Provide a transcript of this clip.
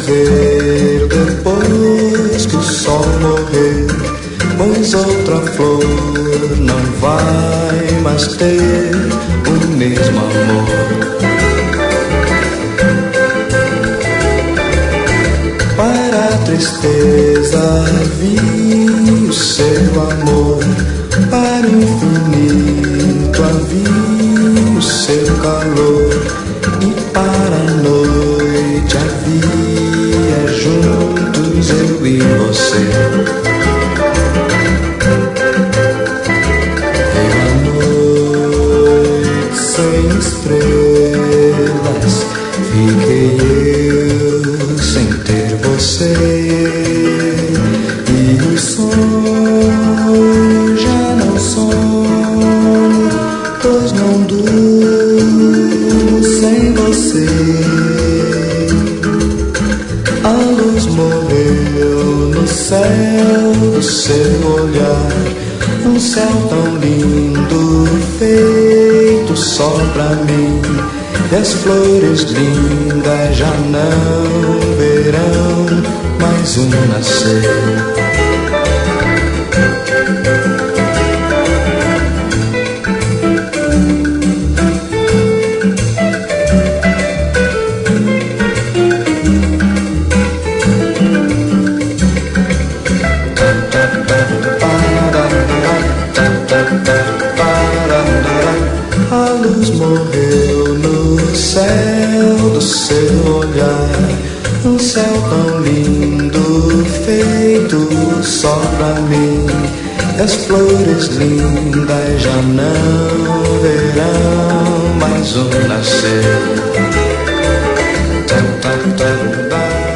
morrer depois que o sol morrer, pois outra flor não vai mais ter o mesmo amor. Para a tristeza havia o seu amor, para o infinito havia o seu calor, e para a noite havia juntos eu e você. Veio a noite sem estrelas, fiquei eu sem ter você, e os sonhos já não sonho, pois não durmo sem você. A luz morreu no céu do seu olhar, um céu tão lindo feito só pra mim, e as flores lindas já não verão mais um nascer. A luz morreu no céu do seu olhar, um céu tão lindo feito só pra mim, as flores lindas já não verão mais um nascer.